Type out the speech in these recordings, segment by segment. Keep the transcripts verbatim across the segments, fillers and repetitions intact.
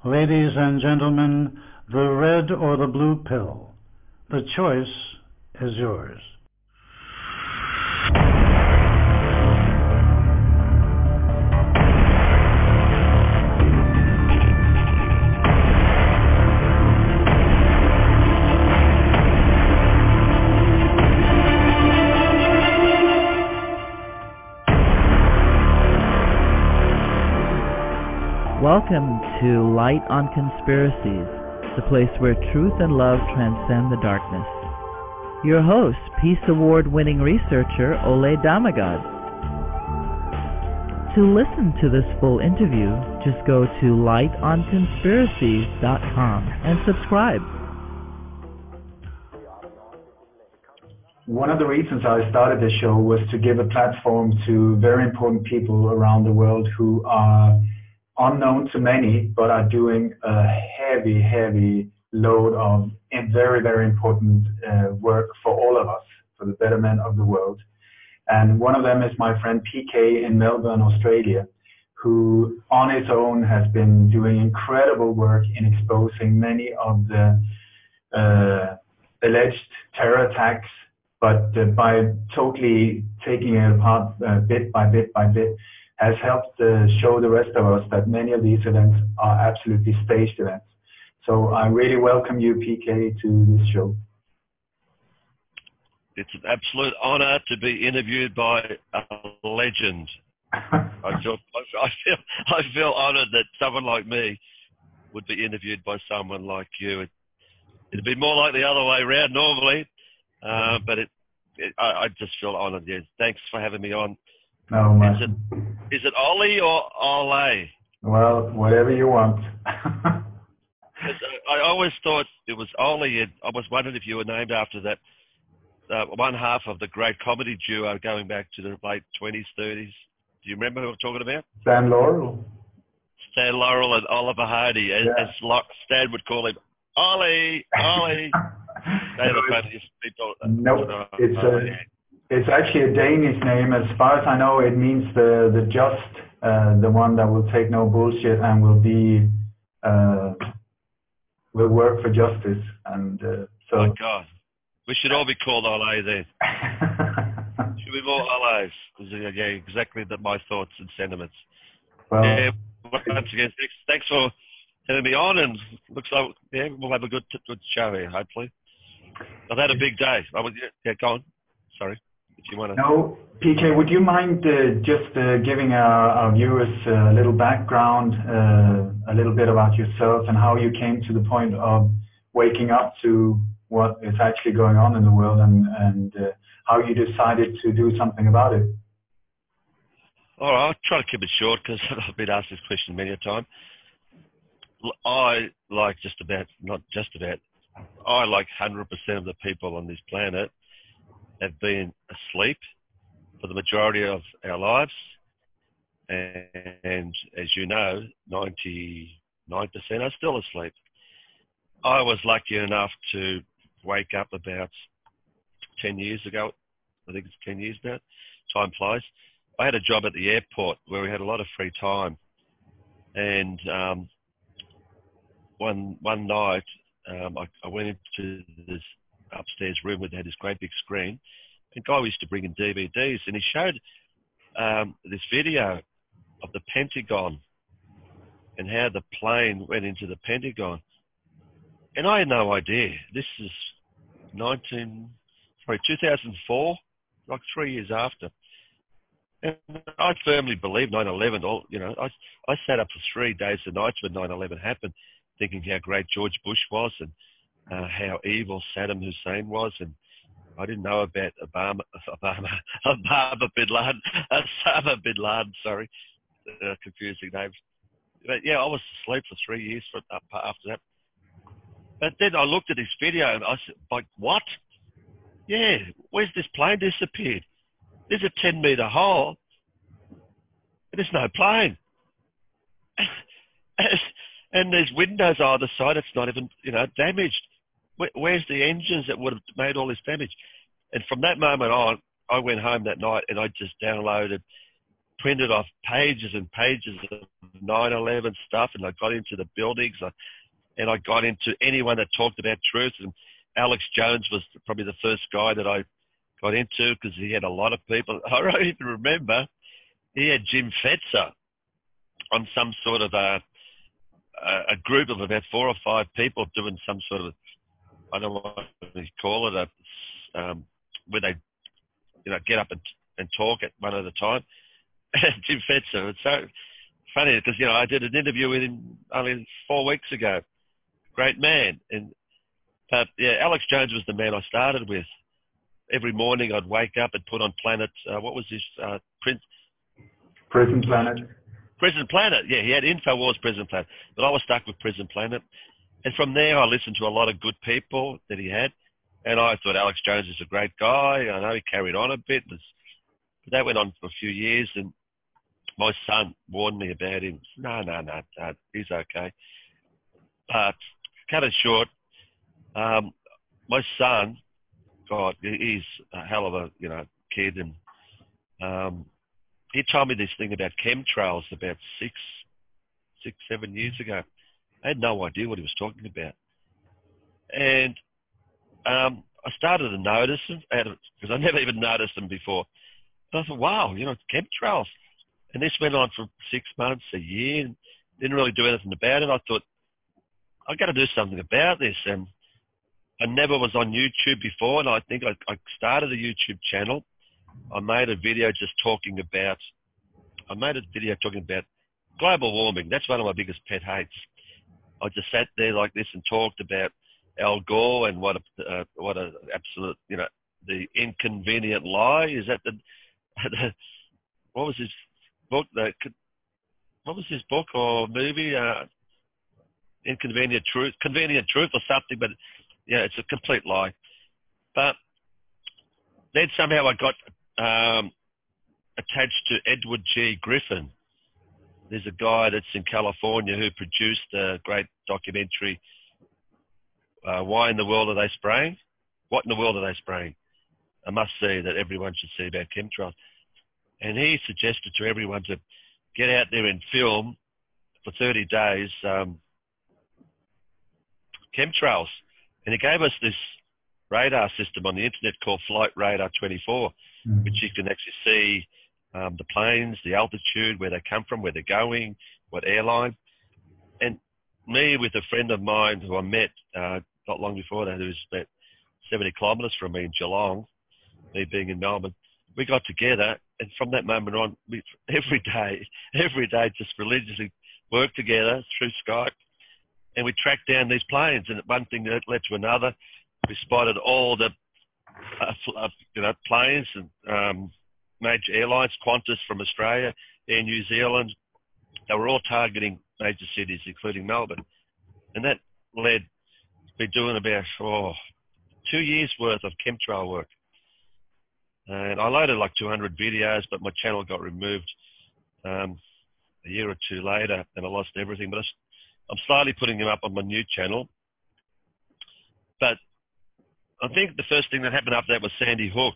Ladies and gentlemen, the red or the blue pill. The choice is yours. Welcome to Light on Conspiracies, the place where truth and love transcend the darkness. Your host, Peace Award-winning researcher Ole Damagod. To listen to this full interview, just go to light on conspiracies dot com and subscribe. One of the reasons I started this show was to give a platform to very important people around the world who are unknown to many, but are doing a heavy, heavy load of very, very important uh, work for all of us, for the betterment of the world. And one of them is my friend P K in Melbourne, Australia, who on his own has been doing incredible work in exposing many of the uh, alleged terror attacks, but uh, by totally taking it apart uh, bit by bit by bit, has helped uh, show the rest of us that many of these events are absolutely staged events. So I really welcome you, P K, to this show. It's an absolute honour to be interviewed by a legend. I feel, I feel, I feel honoured that someone like me would be interviewed by someone like you. It, it'd be more like the other way around normally, uh, but it, it, I, I just feel honoured. Yeah. Thanks for having me on. No, man. Is it, is it Ollie or Ole? Well, whatever you want. I always thought it was Ollie. I was wondering if you were named after that uh, one half of the great comedy duo going back to the late twenties, thirties. Do you remember who I'm talking about? Stan Laurel. Stan Laurel and Oliver Hardy, as, Yeah. as Stan would call him, Ollie, Ollie. They are the funniest people. Nope, Uh, it's uh, a, it's actually a Danish name. As far as I know, it means the the just, uh, the one that will take no bullshit and will be uh, will work for justice. And uh, so. Oh God, we should all be called Ole then. Should be more Oles. Yeah, exactly that. My thoughts and sentiments. Well, yeah, once again, thanks, thanks for having me on, and looks like yeah, we'll have a good good show here, hopefully. I've had a big day. I was yeah, go on. Sorry, if you want to. No, P K, would you mind uh, just uh, giving our, our viewers a little background, uh, a little bit about yourself and how you came to the point of waking up to what is actually going on in the world, and, and uh, how you decided to do something about it? All right, I'll try to keep it short because I've been asked this question many a time. I, like just about, not just about, I, like one hundred percent of the people on this planet, have been asleep for the majority of our lives. And as you know, ninety-nine percent are still asleep. I was lucky enough to wake up about ten years ago. I think it's ten years now. Time flies. I had a job at the airport where we had a lot of free time. And um, one one night, um, I, I went into this upstairs room where they had this great big screen. And guy used to bring in D V Ds, and he showed um, this video of the Pentagon and how the plane went into the Pentagon. And I had no idea. This is nineteen, sorry, two thousand four, like three years after. And I firmly believe nine eleven. All you know, I I sat up for three days and nights when nine eleven happened, thinking how great George Bush was and uh, how evil Saddam Hussein was, and I didn't know about Obama, Obama, Obama bin Laden, Osama bin Laden. Sorry, uh, confusing names. But yeah, I was asleep for three years for, uh, after that. But then I looked at this video and I said, like, what? Yeah, where's this plane disappeared? There's a ten meter hole. And there's no plane. And there's windows either side. It's not even, you know, damaged. Where, where's the engines that would have made all this damage? And from that moment on, I went home that night and I just downloaded printed off pages and pages of nine eleven stuff, and I got into the buildings, I, and I got into anyone that talked about truth. And Alex Jones was probably the first guy that I got into because he had a lot of people. I don't even remember he had Jim Fetzer on some sort of a, a group of about four or five people doing some sort of, I don't know what you call it, a, um, where they, you know, get up and, and talk at one at a time. Jim Fetzer, it's so funny because, you know, I did an interview with him only four weeks ago. Great man. And, but yeah, Alex Jones was the man I started with. Every morning I'd wake up and put on Planet, uh, what was his, uh, print? Prison Planet. Prison Planet, yeah, he had InfoWars Prison Planet, but I was stuck with Prison Planet. And from there, I listened to a lot of good people that he had, and I thought Alex Jones is a great guy. I know he carried on a bit, but that went on for a few years, and my son warned me about him. No, no, no, no, he's okay. But cut it short, um, my son, God, he's a hell of a, you know, kid, and um, he told me this thing about chemtrails about six, six, seven years ago. I had no idea what he was talking about. And um, I started to notice them, because I never even noticed them before. And I thought, wow, you know, chemtrails. And this went on for six months, a year, and didn't really do anything about it. I thought, I've got to do something about this. And I never was on YouTube before, and I think I, I started a YouTube channel. I made a video just talking about, I made a video talking about global warming. That's one of my biggest pet hates. I just sat there like this and talked about Al Gore and what a, uh, what a absolute, you know, the inconvenient lie. Is that the, the what was his book? The, what was his book or movie? Uh, Inconvenient Truth, Convenient Truth or something, but yeah, it's a complete lie. But then somehow I got um, attached to Edward G. Griffin. There's a guy that's in California who produced a great documentary, uh, Why in the World Are They Spraying? What in the World Are They Spraying? A must-see that everyone should see about chemtrails. And he suggested to everyone to get out there and film for thirty days um, chemtrails. And he gave us this radar system on the internet called Flight Radar twenty-four, mm-hmm. which you can actually see um, the planes, the altitude, where they come from, where they're going, what airline. And me with a friend of mine who I met uh, not long before that, who was about seventy kilometres from me in Geelong, me being in Melbourne, we got together, and from that moment on, we every day, every day just religiously worked together through Skype, and we tracked down these planes, and one thing that led to another. We spotted all the uh, uh, you know, planes and um, major airlines, Qantas from Australia, Air New Zealand. They were all targeting major cities, including Melbourne. And that led to me doing about oh, two years' worth of chemtrail work. And I loaded like two hundred videos, but my channel got removed um, a year or two later, and I lost everything. But I, I'm slowly putting them up on my new channel. But I think the first thing that happened after that was Sandy Hook.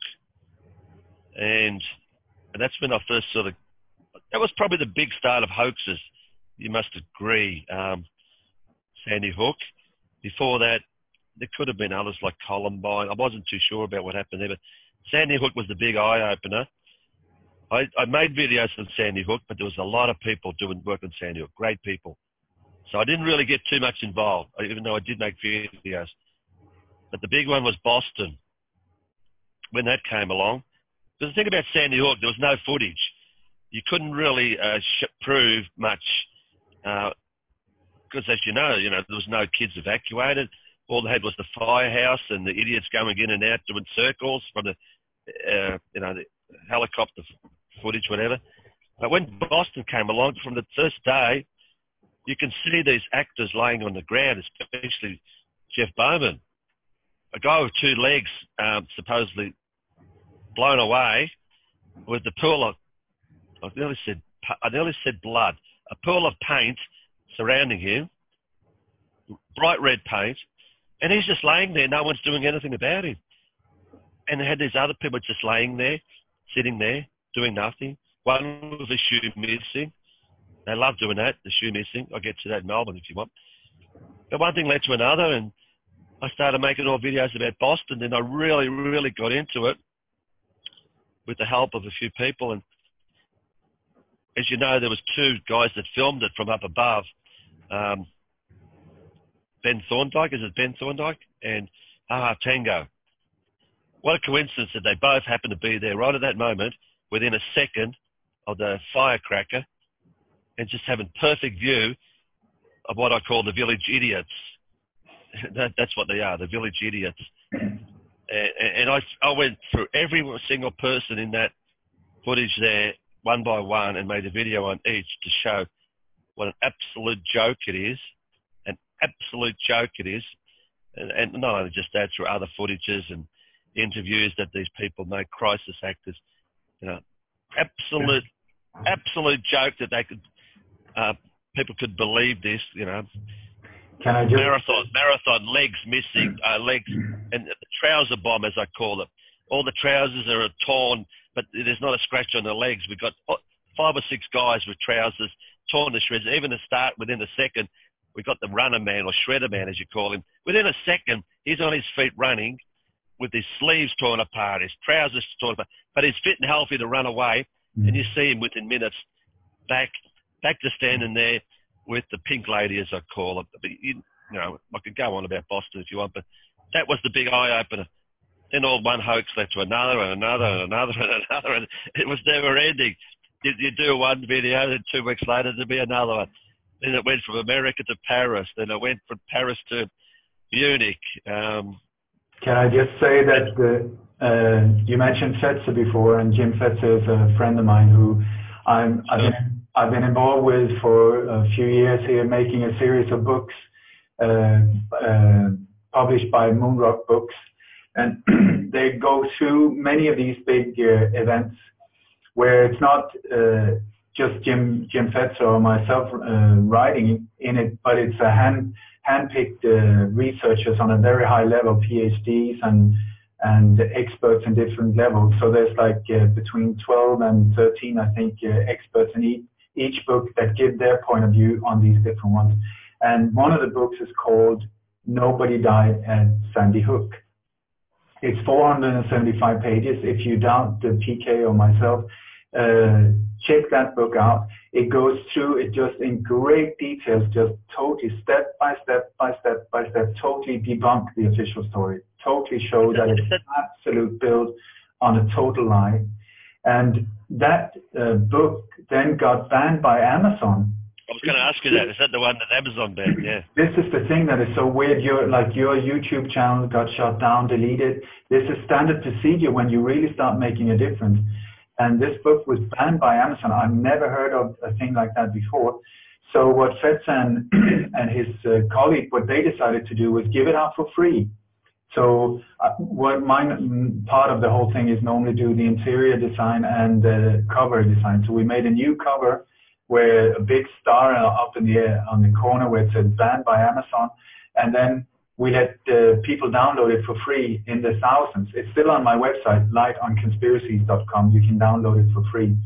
And, and that's when I first sort of, that was probably the big start of hoaxes. You must agree, um, Sandy Hook. Before that, there could have been others like Columbine. I wasn't too sure about what happened there, but Sandy Hook was the big eye-opener. I, I made videos on Sandy Hook, but there was a lot of people doing work on Sandy Hook, great people. So I didn't really get too much involved, even though I did make videos. But the big one was Boston, when that came along. Because the thing about Sandy Hook, there was no footage. You couldn't really uh, sh- prove much, because uh, as you know, you know, there was no kids evacuated. All they had was the firehouse and the idiots going in and out doing circles from the, uh, you know, the helicopter footage, whatever. But when Boston came along, from the first day, you can see these actors laying on the ground, especially Jeff Bowman, a guy with two legs, um, supposedly blown away, with the pool of, I nearly said, I nearly said blood, a pool of paint surrounding him, bright red paint, and he's just laying there. No one's doing anything about him. And they had these other people just laying there, sitting there, doing nothing, One was a shoe missing. They love doing that, the shoe missing. I'll get to that in Melbourne if you want. But one thing led to another, and I started making all videos about Boston, and I really, really got into it with the help of a few people. And as you know, there was two guys that filmed it from up above. Um, Ben Thorndike, is it Ben Thorndike? And Aha Tango. What a coincidence that they both happened to be there right at that moment, within a second of the firecracker, and just having perfect view of what I call the village idiots. that, that's what they are, the village idiots. And, and I, I went through every single person in that footage there, one by one, and made a video on each to show what an absolute joke it is, an absolute joke it is. And, and not only just that, through other footages and interviews that these people make, crisis actors, you know, absolute, absolute joke that they could, uh, people could believe this, you know. Can I just... Marathon, marathon, legs missing, uh, legs, and the trouser bomb, as I call it. All the trousers are torn, but there's not a scratch on the legs. We've got five or six guys with trousers torn to shreds. Even to start, within a second, we've got the runner man, or shredder man, as you call him. Within a second, he's on his feet running with his sleeves torn apart, his trousers torn apart, but he's fit and healthy to run away. Mm. And you see him within minutes back, back to standing there with the pink lady, as I call it. But you, you know, I could go on about Boston if you want, but that was the big eye opener. Then all one hoax led to another and another and another and another, and it was never ending. You, you do one video, and two weeks later there'd be another one. Then it went from America to Paris. Then it went from Paris to Munich. Um, Can I just say that the, uh, you mentioned Fetzer before, and Jim Fetzer is a friend of mine who I'm, I've, been, I've been involved with for a few years here, making a series of books uh, uh, published by Moonrock Books. And they go through many of these big uh, events where it's not uh, just Jim Jim Fetzer or myself uh, writing in it, but it's a hand handpicked uh, researchers on a very high level, PhDs and and experts in different levels. So there's like uh, between twelve and thirteen, I think, uh, experts in each each book that give their point of view on these different ones. And one of the books is called Nobody Died at Sandy Hook. It's four hundred seventy-five pages. If you doubt the P K or myself, uh, check that book out. It goes through it just in great details, just totally step by step by step by step, totally debunk the official story, totally show that it's an absolute build on a total lie. And that uh, book then got banned by Amazon. I was going to ask you that. Is that the one that Amazon banned? Yeah. This is the thing that is so weird. Your like your YouTube channel got shut down, deleted. This is standard procedure when you really start making a difference. And this book was banned by Amazon. I've never heard of a thing like that before. So what Fetzer and, and his uh, colleague, what they decided to do was give it out for free. So uh, what my part of the whole thing is normally do the interior design and the cover design. So we made a new cover where a big star up in the air on the corner where it said banned by Amazon, and then we let uh, people download it for free in the thousands. It's still on my website, light on conspiracies dot com. You can download it for free.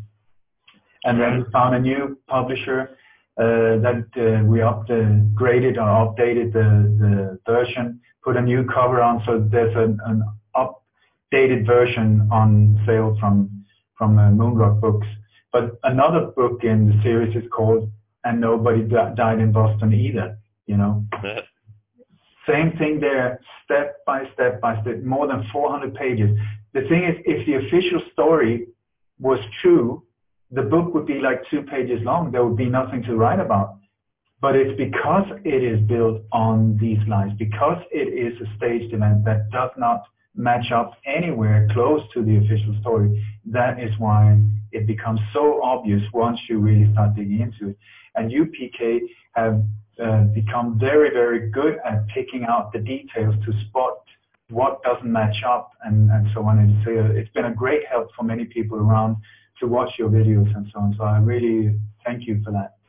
And then we found a new publisher uh, that uh, we upgraded or updated the, the version, put a new cover on, so there's an, an updated version on sale from, from uh, Moonrock Books. But another book in the series is called And Nobody Died in Boston Either, you know. Same thing there, step by step by step, more than four hundred pages. The thing is, if the official story was true, the book would be like two pages long. There would be nothing to write about. But it's because it is built on these lies, because it is a staged event that does not match up anywhere close to the official story. That is why it becomes so obvious once you really start digging into it. And you, P K, have uh, become very, very good at picking out the details to spot what doesn't match up and, and so on. And so it's been a great help for many people around to watch your videos and so on. So I really thank you for that.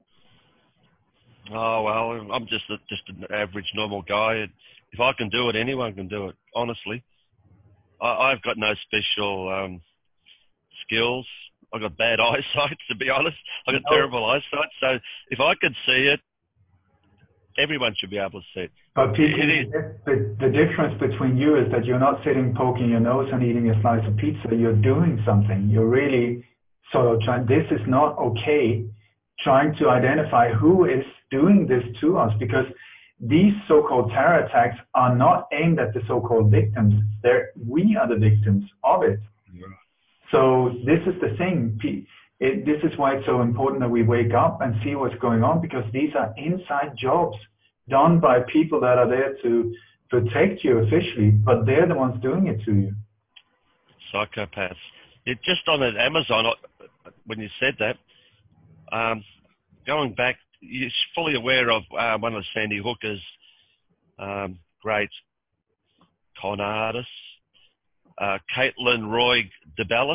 Oh, well, I'm just a, just an average, normal guy. If I can do it, anyone can do it, honestly. I, I've got no special um, skills. I got bad eyesight, to be honest. I got No. terrible eyesight. So if I could see it, everyone should be able to see it. But Pete, It is. the, the difference between you is that you're not sitting poking your nose and eating a slice of pizza. You're doing something. You're really sort of trying. This is not okay. Trying to identify who is doing this to us, because these so-called terror attacks are not aimed at the so-called victims. They're, we are the victims of it. Yeah. So this is the thing. It, this is why it's so important that we wake up and see what's going on, because these are inside jobs done by people that are there to protect you officially, but they're the ones doing it to you. Psychopaths. It just on Amazon, when you said that, um, going back, you're fully aware of uh, one of Sandy Hooker's um, great con artists, uh, Caitlin Roy DeBellis.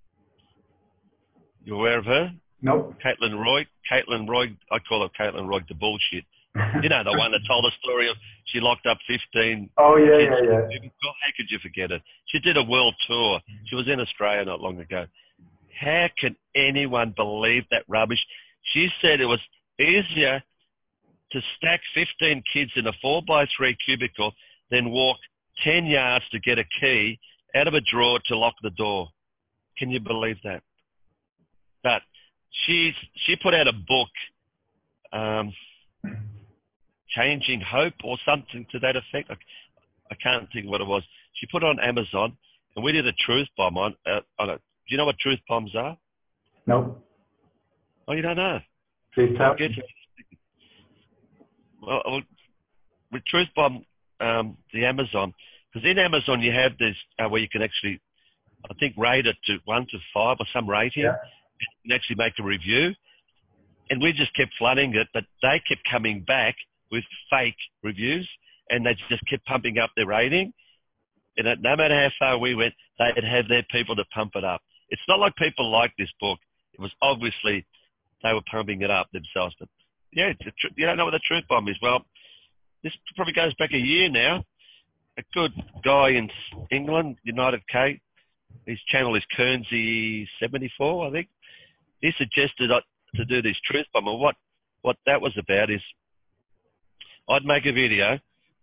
You aware of her? Nope. Caitlin Roy. Caitlin Roy. I call her Caitlin Roy DeBullshit. You know, the one that told the story of she locked up fifteen Oh, yeah, kids. yeah, yeah. How could you forget it? She did a world tour. She was in Australia not long ago. How can anyone believe that rubbish? She said it was easier to stack fifteen kids in a four by three cubicle than walk ten yards to get a key out of a drawer to lock the door. Can you believe that? But she's, she put out a book, um, Changing Hope or something to that effect. I, I can't think what it was. She put it on Amazon, and we did a truth bomb on, uh, on it. Do you know what truth bombs are? Nope. Oh, you don't know? Please tell Get me. Well, well, with truth bomb, um, the Amazon, because in Amazon you have this uh, where you can actually, I think, rate it to one to five or some rating. Yeah. You can actually make a review. And we just kept flooding it, but they kept coming back with fake reviews, and they just kept pumping up their rating. And no matter how far we went, they'd have their people to pump it up. It's not like people liked this book. It was obviously they were pumping it up themselves. But yeah, tr- you don't know what the truth bomb is. Well, this probably goes back a year now. A good guy in England, United K, his channel is Kernsey seventy-four, I think. He suggested to do this truth bomb. And what, what that was about is I'd make a video.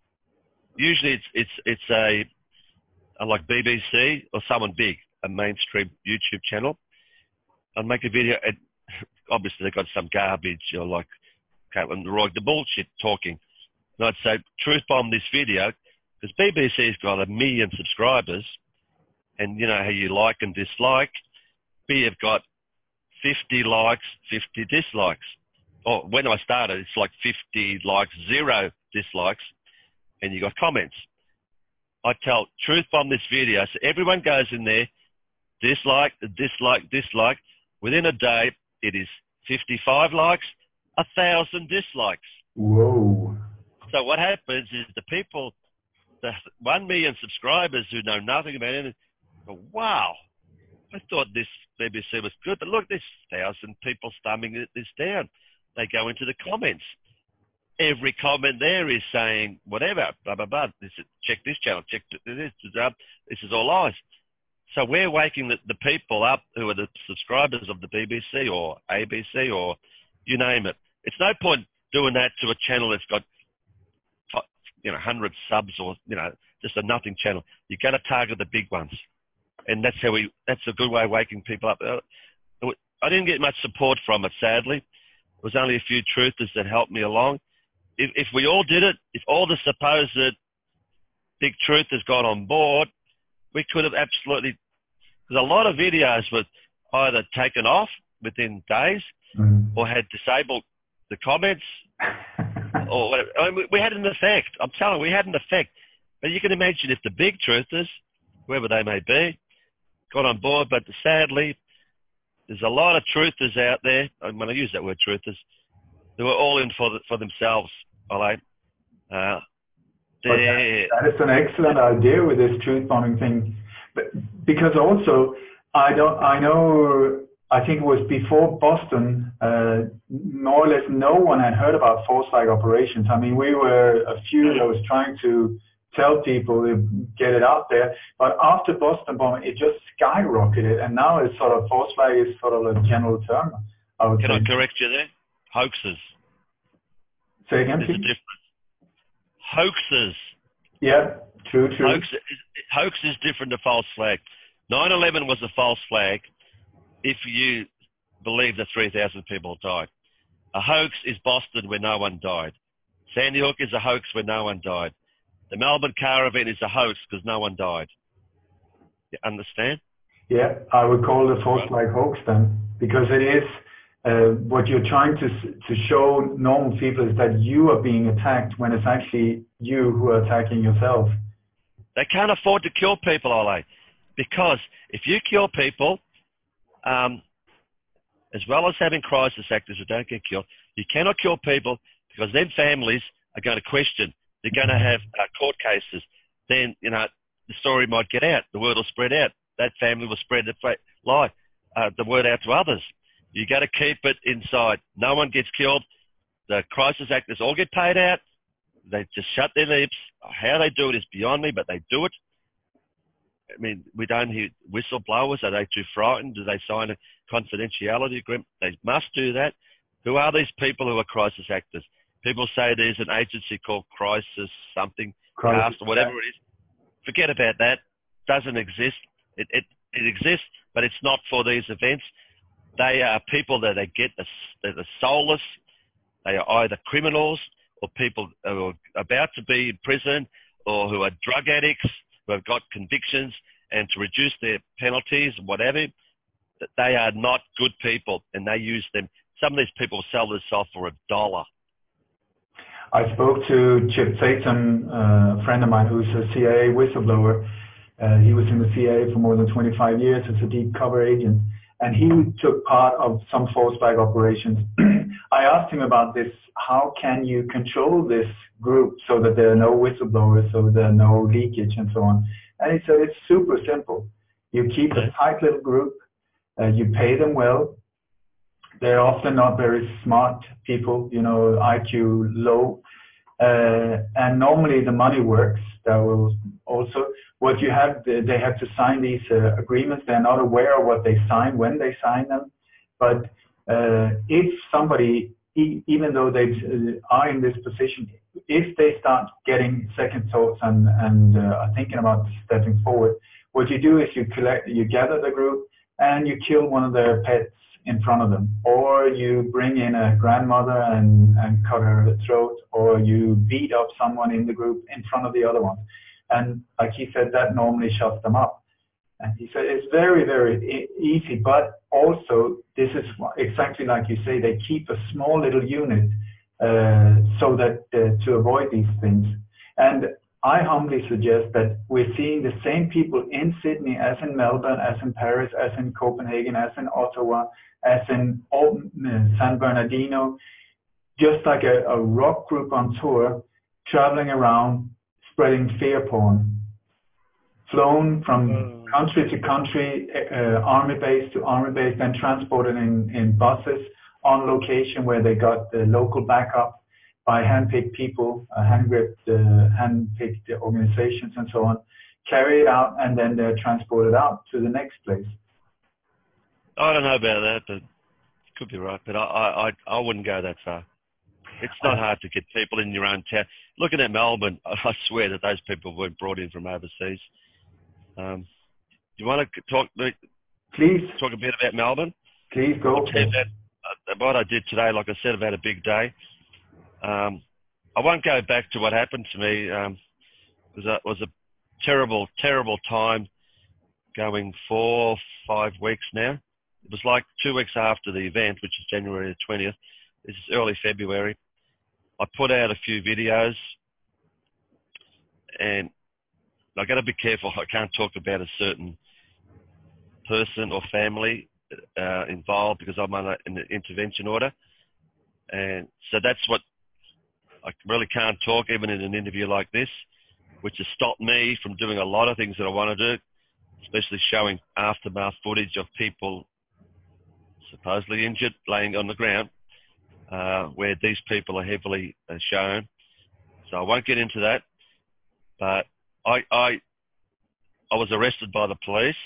Usually it's it's it's a, a like B B C or someone big, a mainstream YouTube channel. I'd make a video, and obviously they've got some garbage or like Caitlin Roy, the bullshit talking. And I'd say truth bomb this video, because B B C's got a million subscribers, and you know how you like and dislike. B have got fifty likes, fifty dislikes. Or when I started, it's like fifty likes, zero dislikes, and you got comments. I tell truth bomb this video, so everyone goes in there, dislike, dislike, dislike. Within a day, it is fifty-five likes, a thousand dislikes. Whoa. So what happens is the people, the one million subscribers who know nothing about it, go, wow, I thought this B B C was good, but look, there's thousand people stumbling this down. They go into the comments. Every comment there is saying whatever, blah, blah, blah. This is, check this channel, check this, this is, uh, this is all lies. So we're waking the, the people up who are the subscribers of the B B C or A B C or you name it. It's no point doing that to a channel that's got, you know, one hundred subs or, you know, just a nothing channel. You got to target the big ones. And that's how we, that's a good way of waking people up. I didn't get much support from it, sadly. It was only a few truthers that helped me along. If, if we all did it, if all the supposed big truthers got on board, we could have absolutely, because a lot of videos were either taken off within days Mm. or had disabled the comments or whatever. I mean, we, we had an effect. I'm telling you, we had an effect. But you can imagine if the big truthers, whoever they may be, got on board, but sadly, there's a lot of truthers out there, and when I use that word truthers, who are all in for the, for themselves, all right? Uh, that, that is an excellent idea with this truth bombing thing, but because also I don't, I know, I think it was before Boston, uh, more or less no one had heard about force-like operations. I mean, we were a few that was trying to tell people, get it out there. But after Boston bombing, it just skyrocketed, and now it's sort of false flag is sort of a general term. I would Can say. I correct you there? Hoaxes. Say again, There's please? a difference. Hoaxes. Yeah, true, true. Hoax is, hoax is different to false flag. nine eleven was a false flag if you believe that three thousand people died. A hoax is Boston where no one died. Sandy Hook is a hoax where no one died. The Melbourne car event is a hoax because no one died. You understand? Yeah, I would call it a false Right. flag hoax then, because it is uh, what you're trying to to show normal people is that you are being attacked when it's actually you who are attacking yourself. They can't afford to kill people, Ole, because if you kill people, um, as well as having crisis actors who don't get killed, you cannot kill people because then families are going to question. They're going to have uh, court cases. Then, you know, the story might get out. The word will spread out. That family will spread the lie, uh, the word out to others. You got to keep it inside. No one gets killed. The crisis actors all get paid out. They just shut their lips. How they do it is beyond me, but they do it. I mean, we don't hear whistleblowers. Are they too frightened? Do they sign a confidentiality agreement? They must do that. Who are these people who are crisis actors? People say there's an agency called Crisis something, Crisis, Cast, or whatever yeah. it is. Forget about that. Doesn't exist. It, it, it exists, but it's not for these events. They are people that they get, the, they're the soulless. They are either criminals or people who are about to be in prison or who are drug addicts who have got convictions, and to reduce their penalties, whatever, that they are not good people, and they use them. Some of these people sell themselves for a dollar. I spoke to Chip Tatum, uh, a friend of mine who's a C I A whistleblower. Uh, he was in the C I A for more than twenty-five years as a deep cover agent, and he took part of some false flag operations. I asked him about this. How can you control this group so that there are no whistleblowers, so there are no leakage and so on? And he said it's super simple. You keep a tight little group, uh, you pay them well. They're often not very smart people, you know, I Q low. Uh, and normally the money works. That will also, what you have, they have to sign these uh, agreements. They're not aware of what they sign when they sign them. But uh, if somebody, e even though they uh, are in this position, if they start getting second thoughts and, and uh, are thinking about stepping forward, what you do is you collect, you gather the group and you kill one of their pets in front of them, or you bring in a grandmother and, and cut her throat, or you beat up someone in the group in front of the other ones. And like he said, that normally shuts them up. And he said it's very, very e easy, but also this is exactly like you say, they keep a small little unit uh, so that uh, to avoid these things. And I humbly suggest that we're seeing the same people in Sydney as in Melbourne, as in Paris, as in Copenhagen, as in Ottawa, as in San Bernardino, just like a, a rock group on tour, traveling around, spreading fear porn, flown from country to country, uh, army base to army base, then transported in, in buses on location where they got the local backup by hand-picked people, uh, hand-gripped, uh, hand-picked organizations and so on, carry it out, and then they're transported out to the next place. I don't know about that, but could be right. But I, I, I wouldn't go that far. It's not hard to get people in your own town. Looking at Melbourne, I swear that those people weren't brought in from overseas. Um, you want to talk? Please talk a bit about Melbourne. Please go. I'll tell you about, uh, what I did today. Like I said, I've had a big day. Um, I won't go back to what happened to me. Um, it was a, was a terrible, terrible time. Going four, five weeks now. It was like two weeks after the event, which is January the twentieth. This is early February. I put out a few videos, and I've got to be careful. I can't talk about a certain person or family uh, involved because I'm on an intervention order. And so that's what I really can't talk, even in an interview like this, which has stopped me from doing a lot of things that I want to do, especially showing aftermath footage of people supposedly injured laying on the ground, uh, where these people are heavily uh, shown. So I won't get into that. But I, I, I was arrested by the police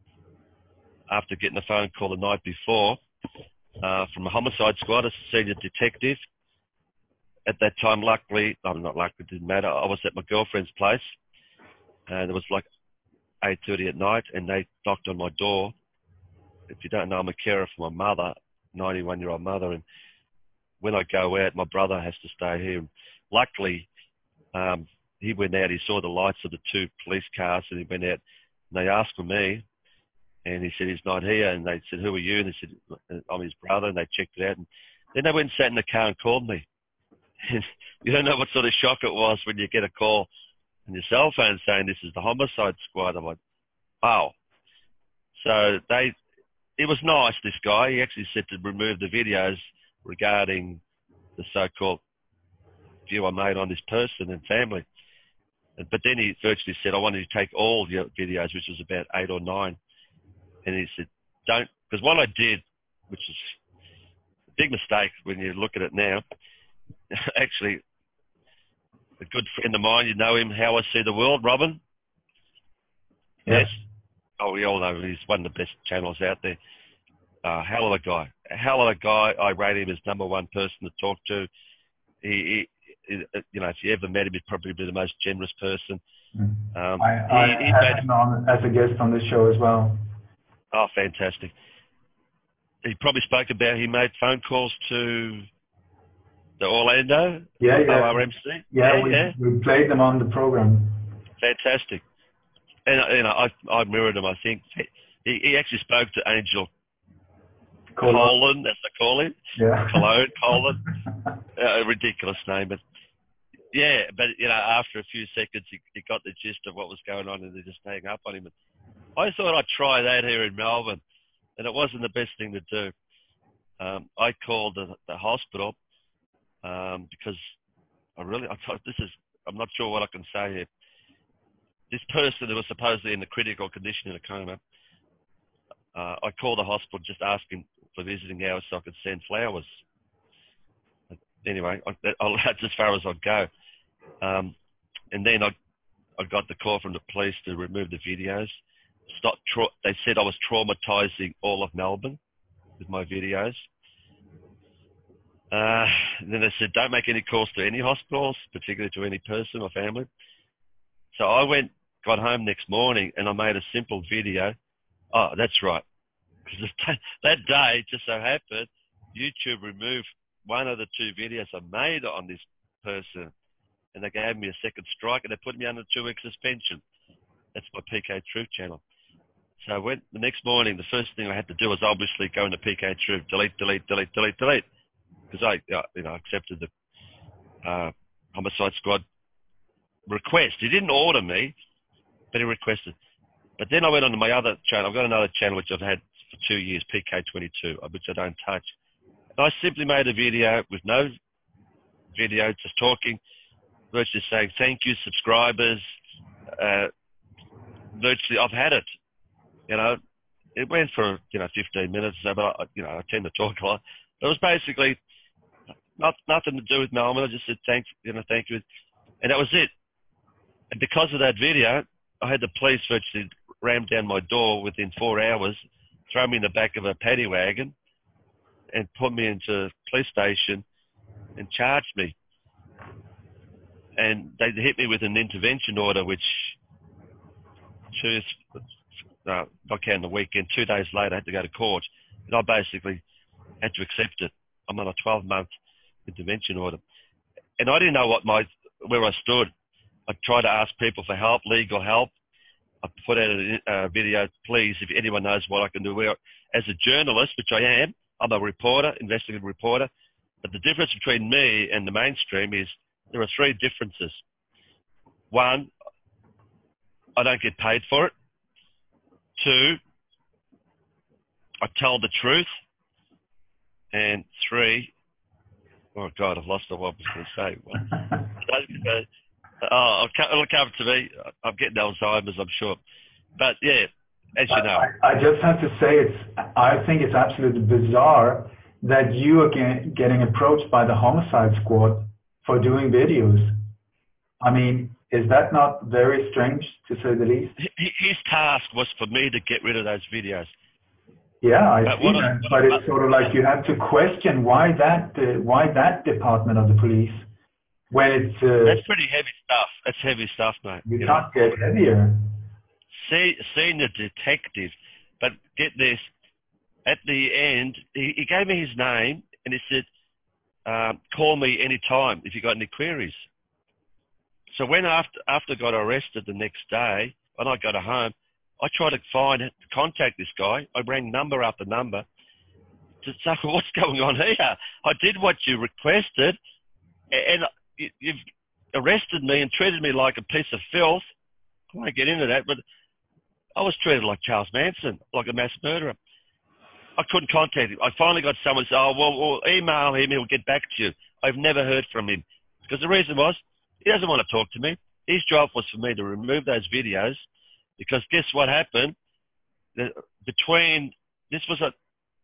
after getting a phone call the night before uh, from a homicide squad, as a senior detective. At that time, luckily, I'm not luckily, it didn't matter. I was at my girlfriend's place, and it was like eight thirty at night, and they knocked on my door. If you don't know, I'm a carer for my mother, ninety-one-year-old mother, and when I go out, my brother has to stay here. And luckily, um, he went out, he saw the lights of the two police cars, and he went out, and they asked for me, and he said, he's not here, and they said, who are you? And they said, I'm his brother, and they checked it out, and then they went and sat in the car and called me. And you don't know what sort of shock it was when you get a call on your cell phone saying this is the homicide squad. I'm like, wow. So they, it was nice, this guy. He actually said to remove the videos regarding the so-called view I made on this person and family. But then he virtually said, I want you to take all your videos, which was about eight or nine. And he said, don't, because what I did, which is a big mistake when you look at it now, actually, a good friend of mine, you know him, How I See the World, Robin? Yes. Yes. Oh, we all know he's one of the best channels out there. Uh, hell of a guy. A hell of a guy. I rate him as number one person to talk to. He, he, he you know, if you ever met him, he'd probably be the most generous person. Mm. Um, I, I he, he had made, him on as a guest on this show as well. oh, fantastic. He probably spoke about, he made phone calls to the Orlando, Yeah, yeah. O R M C. Yeah, yeah, we, yeah. we played them on the program. Fantastic. And, you know, I, I mirrored him, I think. He, he actually spoke to Angel Colon, as they call him. Yeah. Cologne, Colon. Uh, a ridiculous name, but yeah, but, you know, after a few seconds, he, he got the gist of what was going on, and they just hang up on him. And I thought I'd try that here in Melbourne, and it wasn't the best thing to do. Um, I called the, the hospital um, because I really, I thought this is, I'm not sure what I can say here. This person that was supposedly in the critical condition in a coma, uh, I called the hospital just asking for visiting hours so I could send flowers. Anyway, I, I'll, that's as far as I'd go. Um, and then I, I got the call from the police to remove the videos. Stop. Tra- they said I was traumatising all of Melbourne with my videos. Uh, then they said, don't make any calls to any hospitals, particularly to any person or family. So I went, got home next morning, and I made a simple video. Oh, that's right. Because that day, just so happened, YouTube removed one of the two videos I made on this person, and they gave me a second strike, and they put me under two-week suspension. That's my P K Truth channel. So I went the next morning. The first thing I had to do was obviously go into P K Truth, delete, delete, delete, delete, delete, because I, uh, you know, accepted the uh, homicide squad request. He didn't order me, but he requested. But then I went on to my other channel. I've got another channel which I've had for two years, P K twenty-two, which I don't touch. And I simply made a video with no video, just talking, virtually saying thank you, subscribers. Uh, virtually, I've had it. You know, it went for you know fifteen minutes or so, but I, you know I tend to talk a lot. It was basically not nothing to do with Melbourne. I just said thanks, you know, thank you, and that was it. And because of that video, I had the police virtually ram down my door within four hours, throw me in the back of a paddy wagon, and put me into a police station and charged me. And they hit me with an intervention order, which two, uh, not counting the weekend, two days later I had to go to court. And I basically had to accept it. I'm on a twelve-month intervention order. And I didn't know what my where I stood. I tried to ask people for help, legal help. I put out a, a video, please, if anyone knows what I can do. Where, as a journalist, which I am, I'm a reporter, investigative reporter. But the difference between me and the mainstream is there are three differences. One, I don't get paid for it. Two, I tell the truth. And three, oh God, I've lost what I was going to say. Well, oh, it'll come to me. I'm getting Alzheimer's, I'm sure. But yeah, as you know. I, I just have to say, it's. I think it's absolutely bizarre that you are get, getting approached by the homicide squad for doing videos. I mean, Is that not very strange, to say the least? His task was for me to get rid of those videos. Yeah, I but see that, but it's sort of like you have to question why that uh, why that department of the police, when it's... Uh, That's pretty heavy stuff. That's heavy stuff, mate. You, you can't know? get heavier. See, senior detective, but get this, at the end, he, he gave me his name, and he said, um, call me anytime if you got any queries. So when after, after I got arrested the next day, when I got home, I tried to find, contact this guy. I rang number after number to say, what's going on here? I did what you requested, and you've arrested me and treated me like a piece of filth. I won't get into that, but I was treated like Charles Manson, like a mass murderer. I couldn't contact him. I finally got someone to say, oh, well, well, email him, he'll get back to you. I've never heard from him. Because the reason was, he doesn't want to talk to me. His job was for me to remove those videos, because guess what happened? The, between, this was a,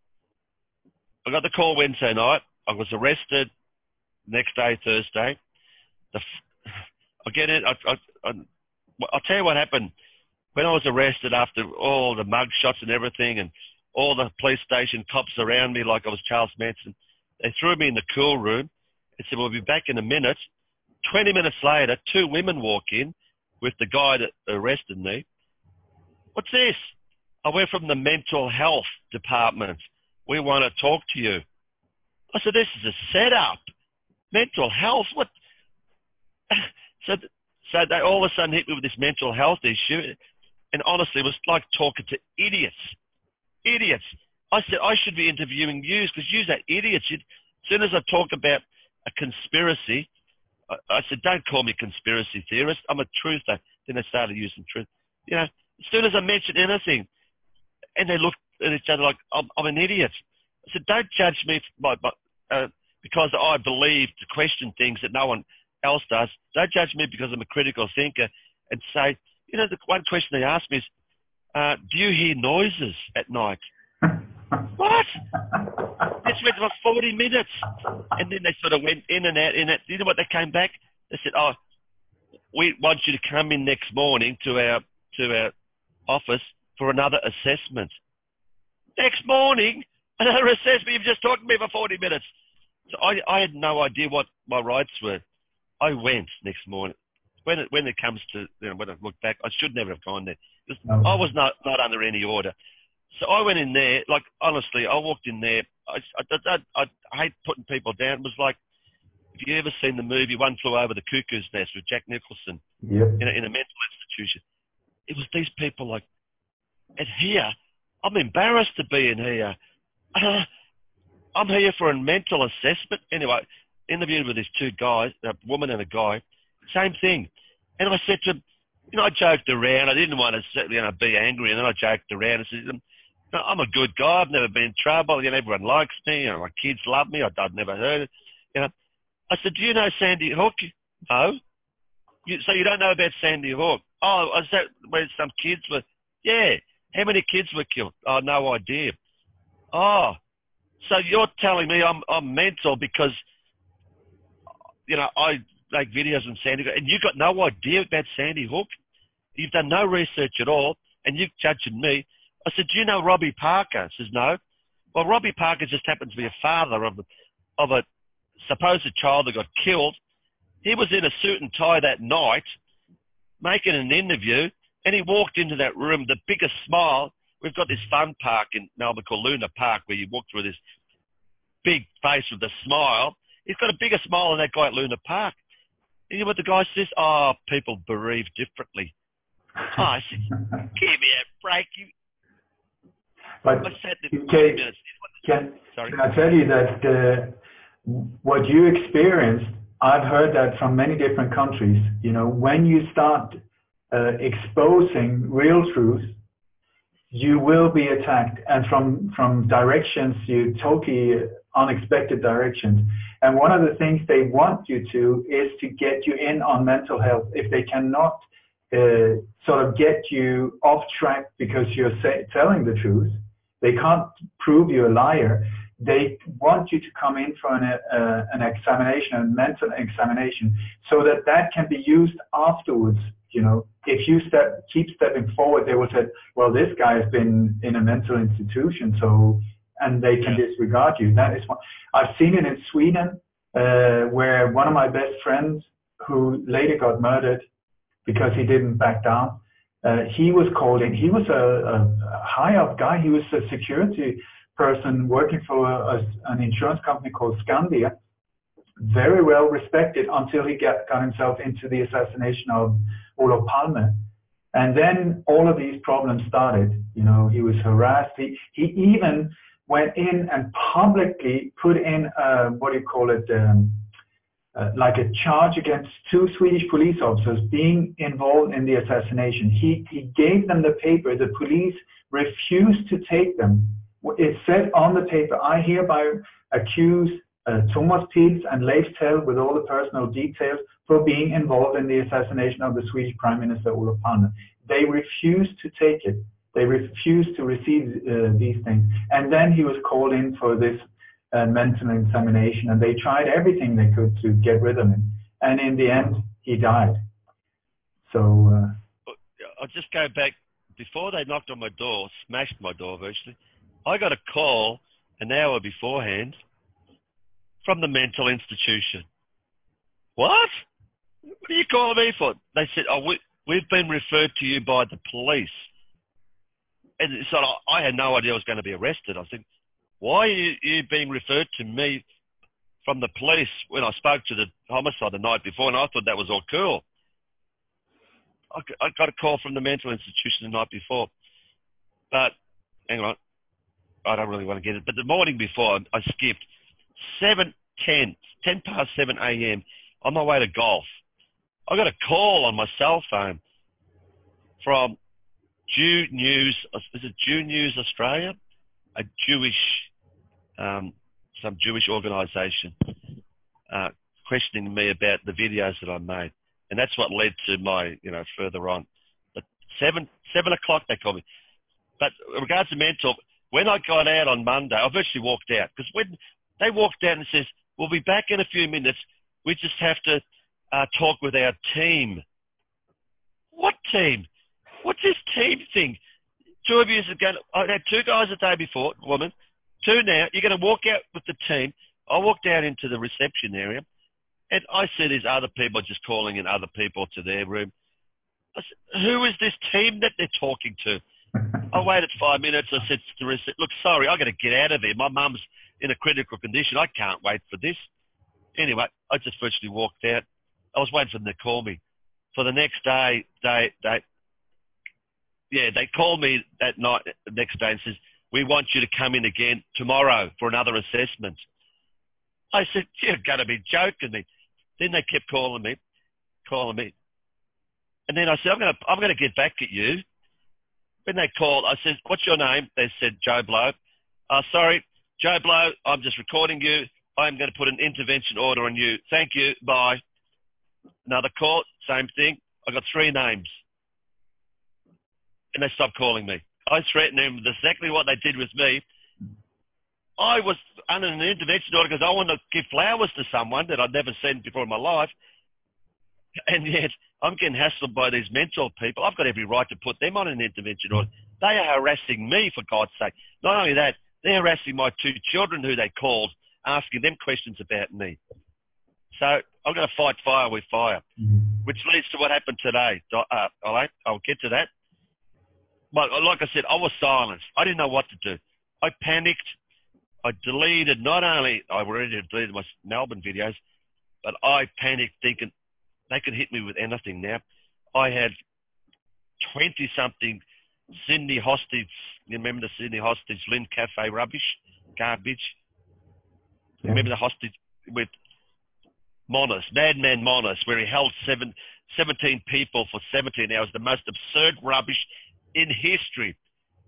I got the call Wednesday night. I was arrested next day, Thursday. The, I get it. I, I, I, I'll tell you what happened. When I was arrested, after all the mug shots and everything, and all the police station cops around me like I was Charles Manson, they threw me in the cool room and said, we'll be back in a minute. twenty minutes later, two women walk in with the guy that arrested me. What's this? I went from the mental health department. We want to talk to you. I said, this is a setup. Mental health? What? So, so they all of a sudden hit me with this mental health issue. And honestly, it was like talking to idiots. Idiots. I said, I should be interviewing you because you're that idiots. You'd, as soon as I talk about a conspiracy, I, I said, don't call me conspiracy theorist. I'm a truther. Then they started using truth. You know, as soon as I mentioned anything, and they looked at each other like, I'm, I'm an idiot. I said, don't judge me by, by, uh, because I believe to question things that no one else does. Don't judge me because I'm a critical thinker, and say, you know, the one question they asked me is, uh, do you hear noises at night? What? This went for forty minutes. And then they sort of went in and out, in it. You know what? They came back. They said, oh, we want you to come in next morning to our, to our office for another assessment. Next morning? Another assessment? You've just talked to me for forty minutes. So I, I had no idea what my rights were. I went next morning. When it, when it comes to, you know, when I look back, I should never have gone there. No. I was not, not under any order. So I went in there, like, honestly, I walked in there. I, I, I, I hate putting people down. It was like, if you ever seen the movie One Flew Over the Cuckoo's Nest with Jack Nicholson, yep. in, a, in a mental institution, it was these people like, and here, I'm embarrassed to be in here. Uh, I'm here for a mental assessment. Anyway, interviewed with these two guys, a woman and a guy, same thing. And I said to him, you know, I joked around. I didn't want to, you know, be angry. And then I joked around and said, no, I'm a good guy. I've never been in trouble. You know, everyone likes me. You know, my kids love me. I'd, I'd never heard it. You know, I said, do you know Sandy Hook? No. You, so you don't know about Sandy Hook? Oh, is that where some kids were? Yeah. How many kids were killed? Oh, no idea. Oh, so you're telling me I'm I'm mental because, you know, I make videos on Sandy Hook, and you got no idea about Sandy Hook? You've done no research at all, and you're judging me. I said, do you know Robbie Parker? He says, no. Well, Robbie Parker just happens to be a father of, of a supposed child that got killed. He was in a suit and tie that night, making an interview, and he walked into that room, the biggest smile. We've got this fun park in Melbourne called Luna Park, where you walk through this big face with a smile. He's got a bigger smile than that guy at Luna Park. And you know what the guy says? Oh, people bereave differently. Oh, I said, give me a break. You, but can, can, Sorry. can I tell you that uh, what you experienced, I've heard that from many different countries. You know, when you start uh, exposing real truth, you will be attacked, and from from directions, you totally unexpected directions. And one of the things they want you to is to get you in on mental health. If they cannot uh, sort of get you off track because you're say, telling the truth, they can't prove you're a liar, they want you to come in for an, uh, an examination, a mental examination, so that that can be used afterwards. You know, if you step, keep stepping forward, they will say, well, this guy has been in a mental institution, so, and they can Yeah. disregard you. That is one. I've seen it in Sweden, uh, where one of my best friends, who later got murdered because he didn't back down, uh, he was called in. He was a, a, a high up guy. He was a security person working for a, a, an insurance company called Skandia, very well respected until he got, got himself into the assassination of Olof Palme. And then all of these problems started. You know, he was harassed. He, he even went in and publicly put in, uh, what do you call it, um, uh, like a charge against two Swedish police officers being involved in the assassination. He, he gave them the paper. The police refused to take them. It said on the paper, I hereby accuse uh, Thomas Pils and Leif Tell with all the personal details for being involved in the assassination of the Swedish Prime Minister Olof Palme. They refused to take it. They refused to receive uh, these things. And then he was called in for this uh, mental examination, and they tried everything they could to get rid of him. And in the end, he died. So uh, I'll just go back. Before they knocked on my door, smashed my door virtually, I got a call an hour beforehand from the mental institution. What? What are you calling me for? They said, oh, we, we've been referred to you by the police. And so I had no idea I was going to be arrested. I said, why are you, you being referred to me from the police when I spoke to the homicide the night before? And I thought that was all cool. I, I got a call from the mental institution the night before. But, hang on, I don't really want to get it. But the morning before, I skipped seven ten, ten past seven a.m. on my way to golf. I got a call on my cell phone from Jew News, is it Jew News Australia? A Jewish, um, some Jewish organisation, uh, questioning me about the videos that I made. And that's what led to my, you know, further on. But seven, seven o'clock they called me. But in regards to mental, when I got out on Monday, I virtually walked out. Because when they walked out and says, we'll be back in a few minutes, we just have to uh, talk with our team. What team? What's this team thing? Two of you are going to, I had two guys the day before, woman, two now. You're going to walk out with the team. I walked out into the reception area, and I see these other people just calling in other people to their room. I said, who is this team that they're talking to? I waited five minutes. I said to the reception, look, sorry, I've got to get out of here. My mum's in a critical condition. I can't wait for this. Anyway, I just virtually walked out. I was waiting for them to call me. For the next day, they, they, yeah, they called me that night, the next day, and says, we want you to come in again tomorrow for another assessment. I said, you're going to be joking me. Then they kept calling me, calling me. And then I said, I'm going to, I'm going to get back at you. When they called, I said, what's your name? They said, Joe Blow. Uh, sorry, Joe Blow, I'm just recording you. I'm going to put an intervention order on you. Thank you. Bye. Another call, same thing. I got three names. And they stopped calling me. I threatened them with exactly what they did with me. I was under an intervention order because I wanted to give flowers to someone that I'd never seen before in my life. And yet I'm getting hassled by these mental people. I've got every right to put them on an intervention order. They are harassing me, for God's sake. Not only that, they're harassing my two children who they called, asking them questions about me. So I'm going to fight fire with fire, which leads to what happened today. Uh, I'll get to that. But like I said, I was silenced. I didn't know what to do. I panicked. I deleted, not only, I already deleted my Melbourne videos, but I panicked thinking they could hit me with anything now. I had twenty-something Sydney hostage, you remember the Sydney hostage, Lynn Cafe rubbish, garbage? Yeah. Remember the hostage with Monas, Madman Monas, where he held seven, seventeen people for seventeen hours, the most absurd rubbish in history.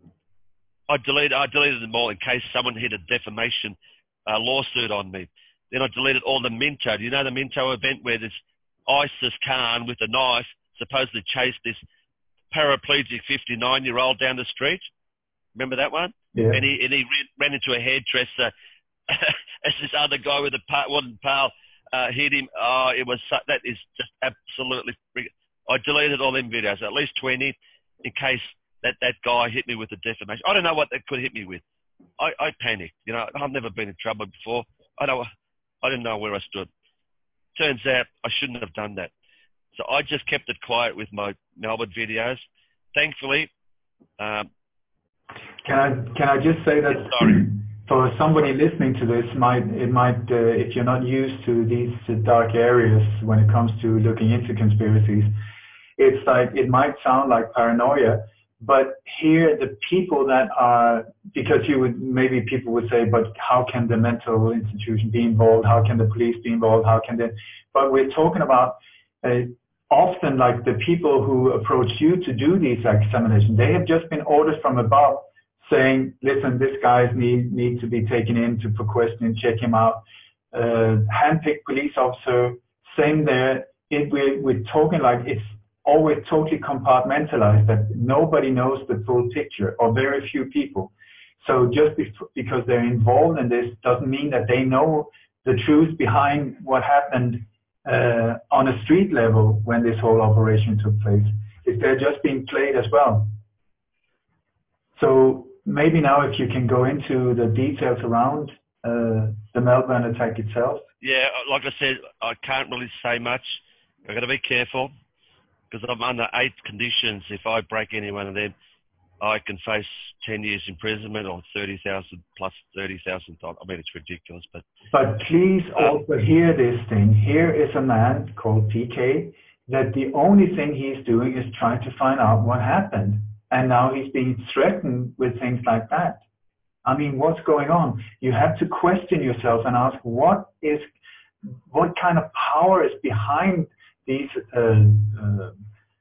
I deleted, I deleted them all in case someone hit a defamation uh, lawsuit on me. Then I deleted all the Minto. Do you know the Minto event where this ISIS Khan with a knife supposedly chased this paraplegic fifty-nine-year-old down the street? Remember that one? Yeah. And he, and he ran into a hairdresser as this other guy with a pa- wooden pail uh, hit him. Oh, it was so, that is just absolutely. I deleted all them videos, at least twenty, in case that that guy hit me with a defamation. I don't know what that could hit me with. I, I panicked. You know, I've never been in trouble before. I don't. I didn't know where I stood. Turns out I shouldn't have done that. So I just kept it quiet with my Melbourne videos. Thankfully. Um, can I can I just say that sorry. For somebody listening to this, might it might uh, if you're not used to these uh, dark areas when it comes to looking into conspiracies, it's like it might sound like paranoia, but here the people that are, because you would maybe people would say, but how can the mental institution be involved? How can the police be involved? How can they? But we're talking about uh, often like the people who approach you to do these examinations. They have just been ordered from above, saying, listen, this guy need need to be taken in to for questioning, check him out. Uh, handpicked police officer, same there. It, we're, we're talking like it's always totally compartmentalized, that nobody knows the full picture, or very few people. So just bef- because they're involved in this doesn't mean that they know the truth behind what happened uh, on a street level when this whole operation took place. Is they're just being played as well. So maybe now if you can go into the details around uh, the Melbourne attack itself. Yeah, like I said, I can't really say much. I've got to be careful, because I'm under eight conditions. If I break any one of them, I can face ten years imprisonment or thirty thousand plus thirty thousand dollars. I mean, it's ridiculous, but... But please um, also hear this thing. Here is a man called P K that the only thing he's doing is trying to find out what happened. And now he's being threatened with things like that. I mean, what's going on? You have to question yourself and ask, what is, what kind of power is behind these uh, uh,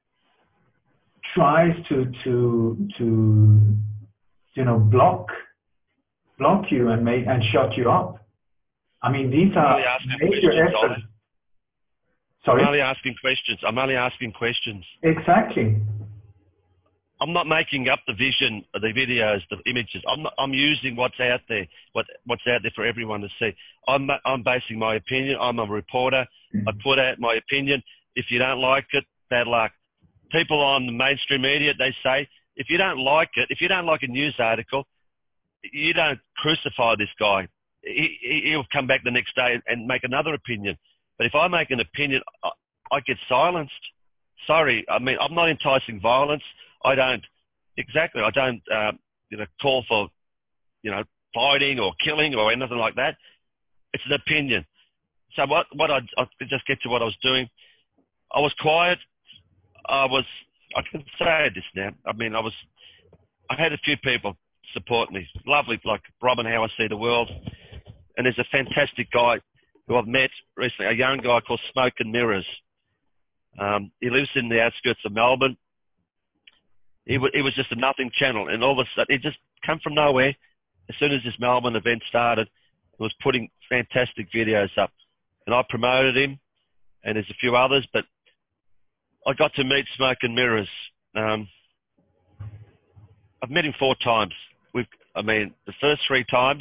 tries to to to you know block block you and make and shut you up? I mean, these are major efforts. Sorry? I'm only asking questions. I'm only asking questions. Exactly. I'm not making up the vision, the videos, the images. I'm not, I'm using what's out there, what what's out there for everyone to see. I'm I'm basing my opinion. I'm a reporter. I put out my opinion. If you don't like it, bad luck. People on the mainstream media, they say, if you don't like it, if you don't like a news article, you don't crucify this guy. He, he'll come back the next day and make another opinion. But if I make an opinion, I, I get silenced. Sorry, I mean, I'm not enticing violence. I don't, exactly, I don't, uh, you know, call for, you know, fighting or killing or anything like that. It's an opinion. So what, what I, I just get to what I was doing. I was quiet. I was, I can say this now. I mean, I was, I had a few people support me. Lovely, like Robin, how I see the world. And there's a fantastic guy who I've met recently, a young guy called Smoke and Mirrors. Um, he lives in the outskirts of Melbourne. He, w- he was just a nothing channel, and all of a sudden, he just come from nowhere. As soon as this Melbourne event started, he was putting fantastic videos up. And I promoted him, and there's a few others, but I got to meet Smoke and Mirrors. Um, I've met him four times. We've, I mean, the first three times,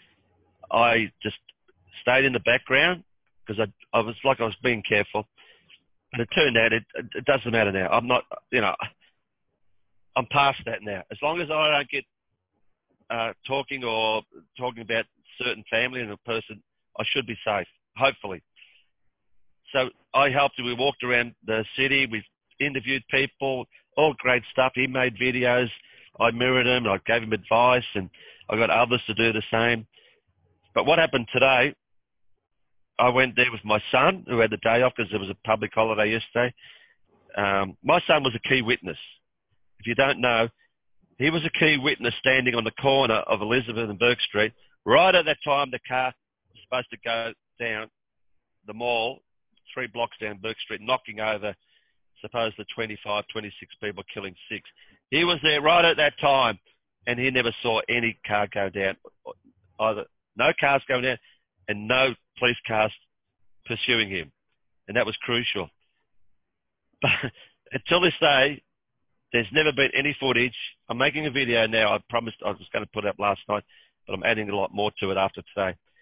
I just stayed in the background because I, I was like I was being careful. And it turned out it, it doesn't matter now. I'm not, you know, I'm past that now. As long as I don't get uh, talking or talking about certain family and a person, I should be safe, hopefully. So I helped him. We walked around the city. We interviewed people, all great stuff. He made videos. I mirrored him. I gave him advice, and I got others to do the same. But what happened today, I went there with my son, who had the day off because there was a public holiday yesterday. Um, my son was a key witness. If you don't know, he was a key witness standing on the corner of Elizabeth and Burke Street. Right at that time, the car was supposed to go down the mall, three blocks down Burke Street, knocking over supposedly twenty-five, twenty-six people, killing six. He was there right at that time, and he never saw any car go down. Either no cars going down and no police cars pursuing him. And that was crucial. But until this day, there's never been any footage. I'm making a video now. I promised I was going to put it up last night, but I'm adding a lot more to it after today.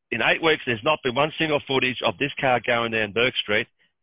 in eight weeks, there's not been one single footage of this car going down Burke Street.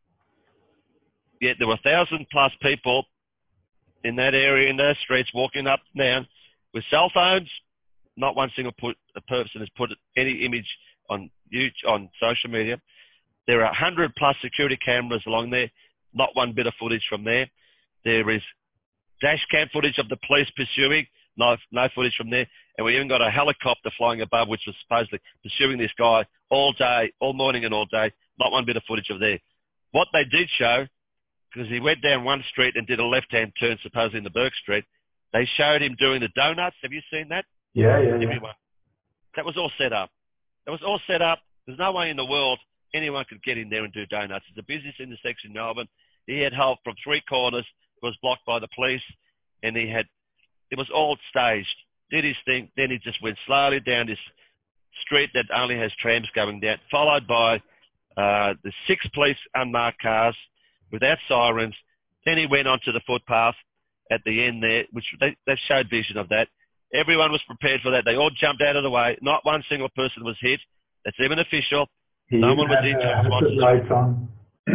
Yet there were a thousand plus people in that area, in those streets, walking up and down with cell phones. Not one single put, a person has put any image on YouTube, on social media. There are one hundred plus security cameras along there. Not one bit of footage from there. There is dash cam footage of the police pursuing. No, no footage from there. And we even got a helicopter flying above, which was supposedly pursuing this guy all day, all morning and all day. Not one bit of footage of there. What they did show, because he went down one street and did a left-hand turn, supposedly in the Burke Street, they showed him doing the donuts. Have you seen that? Yeah, yeah, yeah. Everyone. That was all set up. That was all set up. There's no way in the world anyone could get in there and do donuts. It's the busiest intersection in Melbourne. He had help from three corners. It was blocked by the police, and he had, it was all staged. Did his thing, then he just went slowly down this street that only has trams going down, followed by uh, the six police unmarked cars without sirens. Then he went onto the footpath at the end there, which they, they showed vision of that. Everyone was prepared for that. They all jumped out of the way. Not one single person was hit. That's even official. He no one was had, injured. uh, had lights on.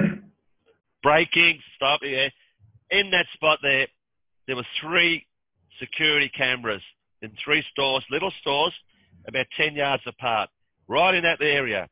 Braking, stop, yeah. In that spot there, there were three security cameras in three stores, little stores, about ten yards apart, right in that area.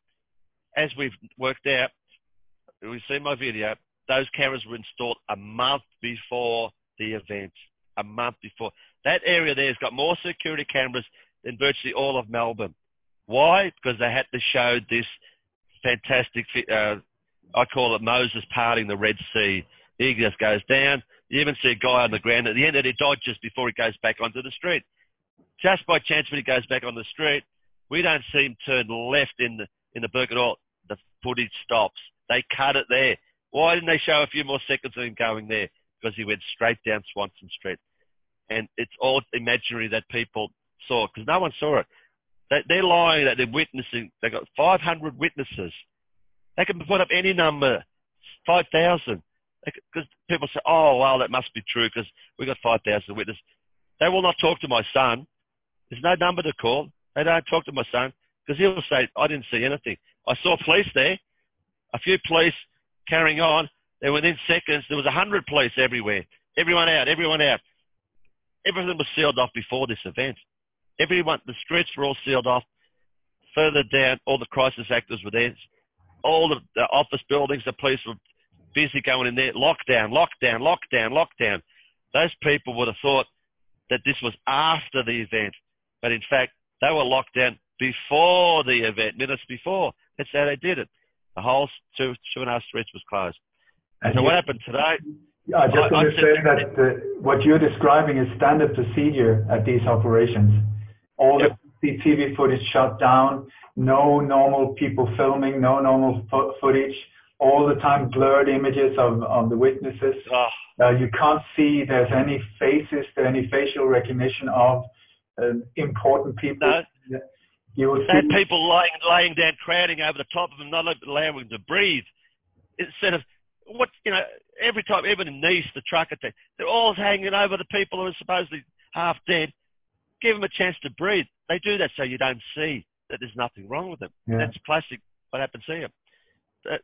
As we've worked out, we've seen my video, those cameras were installed a month before the event. A month before. That area there has got more security cameras than virtually all of Melbourne. Why? Because they had to show this fantastic, uh, I call it Moses parting the Red Sea. He just goes down. You even see a guy on the ground. At the end of it, he died just before he goes back onto the street. Just by chance, when he goes back on the street, we don't see him turn left in the in the Burke at all. The footage stops. They cut it there. Why didn't they show a few more seconds of him going there? Because he went straight down Swanson Street. And it's all imaginary that people saw, because no one saw it. They, they're lying that they're witnessing. They've got five hundred witnesses. They can put up any number, five thousand. Because people say, oh, well, that must be true because we got five thousand witnesses. They will not talk to my son. There's no number to call. They don't talk to my son because he'll say, I didn't see anything. I saw police there, a few police carrying on. And within seconds, there was a hundred police everywhere. Everyone out, everyone out. Everything was sealed off before this event. Everyone, the streets were all sealed off. Further down, all the crisis actors were there. All the, the office buildings, the police were busy going in there. Lockdown, lockdown, lockdown, lockdown. Those people would have thought that this was after the event. But in fact, they were locked down before the event, minutes before. That's how they did it. The whole two, two and a half streets was closed. And so what happened today? I just I, want to say that the, what you're describing is standard procedure at these operations. All yep. the C C T V footage shut down, no normal people filming, no normal fo footage, all the time blurred images of, of the witnesses. Oh. Uh, you can't see there's any faces, there any facial recognition of uh, important people. No. You will they had see people lying, laying down, crowding over the top of them, not allowing them to breathe. Instead of, what, you know, every time, even in Nice, the truck attack, they're all hanging over the people who are supposedly half dead. Give them a chance to breathe. They do that so you don't see that there's nothing wrong with them. Yeah. That's classic what happened to them. Uh,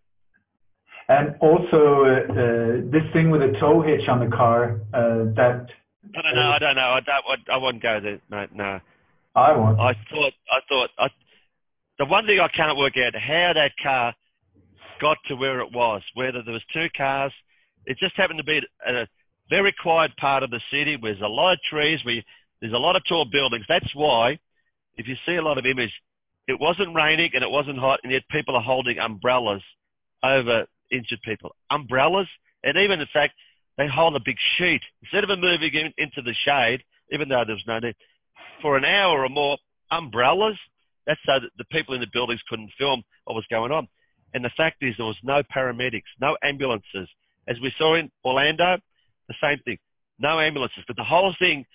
and also, uh, uh, this thing with a tow hitch on the car, uh, that... I don't know, I don't know. I don't, I, I wouldn't go there, mate, no. I won't. I thought, I thought, I, the one thing I can't work out, how that car got to where it was, whether there was two cars. It just happened to be at a very quiet part of the city where there's a lot of trees, where there's a lot of tall buildings. That's why, if you see a lot of image, it wasn't raining and it wasn't hot, and yet people are holding umbrellas over injured people. Umbrellas, and even in fact, they hold a big sheet. Instead of them moving in, into the shade, even though there was no need, for an hour or more, umbrellas, that's so that the people in the buildings couldn't film what was going on. And the fact is there was no paramedics, no ambulances. As we saw in Orlando, the same thing. No ambulances. But the whole thing,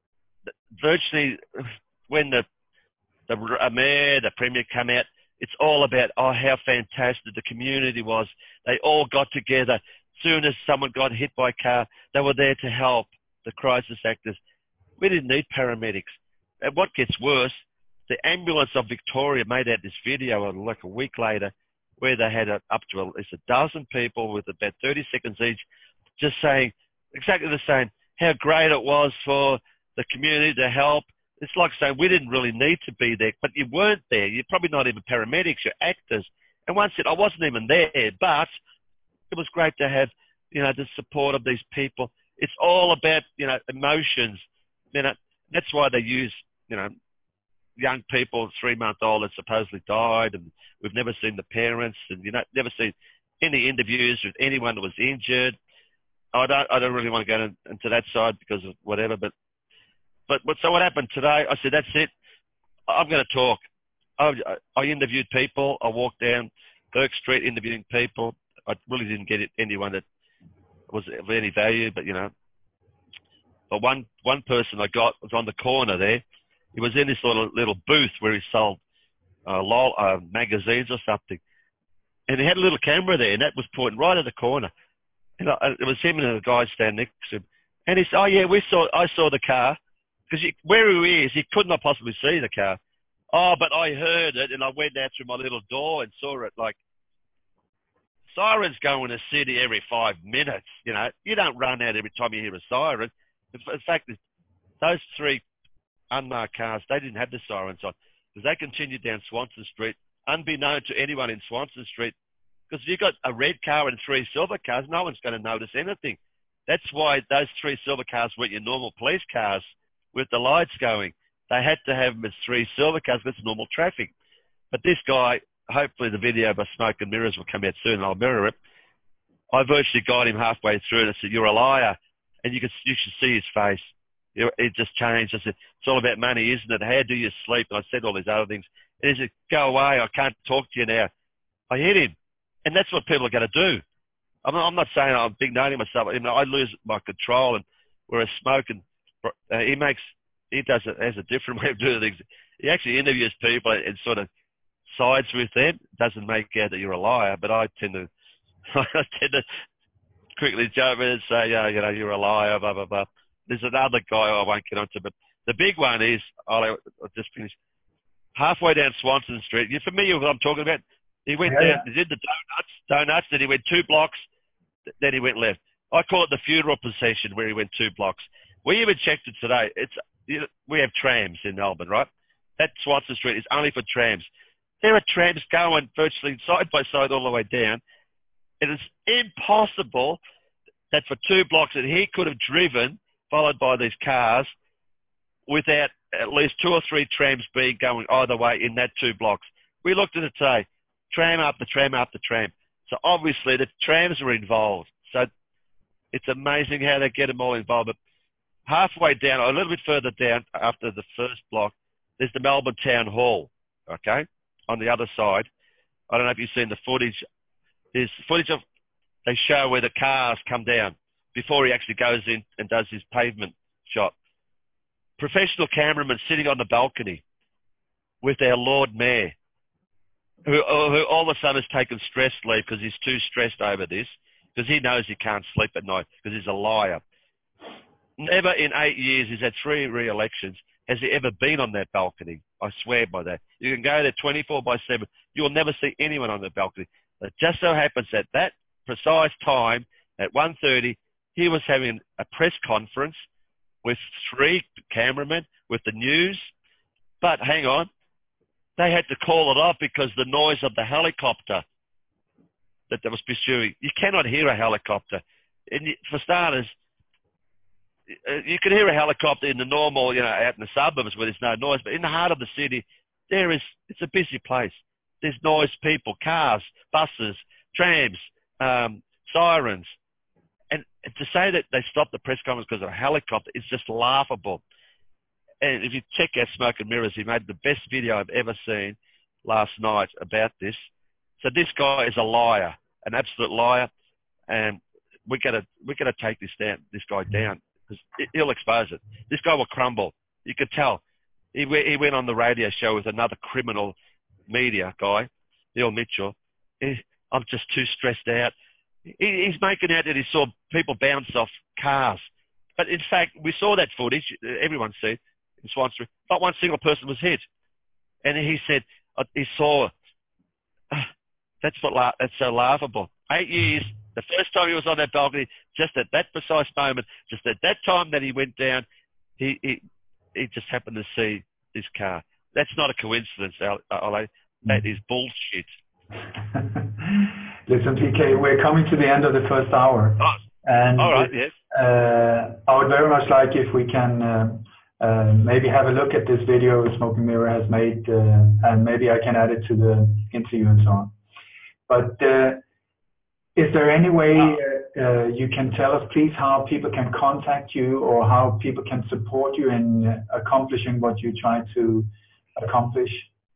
virtually, when the, the mayor, the premier come out, it's all about, oh, how fantastic the community was. They all got together. As soon as someone got hit by a car, they were there to help the crisis actors. We didn't need paramedics. And what gets worse, the ambulance of Victoria made out this video like a week later where they had a, up to at least a dozen people with about thirty seconds each just saying exactly the same, how great it was for the community to help. It's like saying we didn't really need to be there, but you weren't there. You're probably not even paramedics, you're actors. And one said, I wasn't even there, but it was great to have, you know, the support of these people. It's all about, you know, emotions. You know, that's why they use, you know, young people, three-month-old that supposedly died, and we've never seen the parents, and you know, never seen any interviews with anyone that was injured. I don't, I don't really want to go into that side because of whatever, but, but, but so what happened today? I said, that's it. I'm going to talk. I, I interviewed people. I walked down Burke Street interviewing people. I really didn't get anyone that was of any value, but you know, but one one person I got was on the corner there. He was in this little little booth where he sold uh, lol, uh, magazines or something, and he had a little camera there, and that was pointing right at the corner. And I, it was him and a guy standing next to him, and he said, "Oh yeah, we saw. I saw the car because where he is, he could not possibly see the car. Oh, but I heard it, and I went out through my little door and saw it. Like sirens go in a city every five minutes. You know, you don't run out every time you hear a siren. In fact, those three unmarked cars, they didn't have the sirens on because they continued down Swanston Street, unbeknown to anyone in Swanston Street. Because if you've got a red car and three silver cars, no one's going to notice anything. That's why those three silver cars weren't your normal police cars with the lights going. They had to have them as three silver cars because it's normal traffic. But this guy, hopefully the video by Smoke and Mirrors will come out soon and I'll mirror it. I virtually got him halfway through and I said, "You're a liar." And you could, you should see his face. It just changed. I said, "It's all about money, isn't it? How do you sleep?" And I said all these other things. And he said, "Go away. I can't talk to you now." I hit him. And that's what people are going to do. I'm not, I'm not saying I'm big noting myself. You know, I lose my control. And whereas Smoke, and uh, he makes, he does it, has a different way of doing things. He actually interviews people and sort of sides with them. Doesn't make out that you're a liar, but I tend to, I tend to quickly jump in and say, "Yeah, you know, you're a liar, blah, blah, blah." There's another guy I won't get onto, but the big one is, I'll, I'll just finish. Halfway down Swanston Street, you're familiar with what I'm talking about? He went yeah, down, he did the donuts, donuts, then he went two blocks, then he went left. I call it the funeral procession where he went two blocks. We even checked it today. It's, you know, we have trams in Melbourne, right? That Swanston Street is only for trams. There are trams going virtually side by side all the way down. It is impossible that for two blocks that he could have driven, followed by these cars, without at least two or three trams being going either way in that two blocks. We looked at it today, tram after tram after tram. So obviously the trams were involved. So it's amazing how they get them all involved. But halfway down, or a little bit further down after the first block, there's the Melbourne Town Hall, okay, on the other side. I don't know if you've seen the footage. There's footage of, they show where the cars come down before he actually goes in and does his pavement shot. Professional cameramen sitting on the balcony with our Lord Mayor, who, who all of a sudden has taken stress leave because he's too stressed over this, because he knows he can't sleep at night because he's a liar. Never in eight years, he's had three re-elections, has he ever been on that balcony. I swear by that. You can go there twenty-four by seven. You will never see anyone on the balcony. It just so happens that that precise time, at one thirty, he was having a press conference with three cameramen, with the news. But hang on, they had to call it off because the noise of the helicopter that they was pursuing. You cannot hear a helicopter. And for starters, you can hear a helicopter in the normal, you know, out in the suburbs where there's no noise, but in the heart of the city, there is, it's a busy place. There's noise, people, cars, buses, trams, um, sirens. And to say that they stopped the press conference because of a helicopter is just laughable. And if you check out Smoke and Mirrors, he made the best video I've ever seen last night about this. So this guy is a liar, an absolute liar, and we're gonna we're gonna take this down, this guy down, because he'll expose it. This guy will crumble. You could tell. He he went on the radio show with another criminal media guy, Neil Mitchell. He, I'm just too stressed out. He, he's making out that he saw people bounce off cars, but in fact, we saw that footage. Everyone see it in Swan Street. Not one single person was hit. And he said, uh, he saw, uh, that's what, la- that's so laughable. Eight years, the first time he was on that balcony, just at that precise moment, just at that time that he went down, he he, he just happened to see this car. That's not a coincidence, Ole. That is bullshit. Listen, P K, we're coming to the end of the first hour. Oh, and all right, yes. Uh, I would very much like if we can uh, uh, maybe have a look at this video Smoke and Mirror has made, uh, and maybe I can add it to the interview and so on. But uh, is there any way uh, you can tell us, please, how people can contact you or how people can support you in accomplishing what you try to accomplish?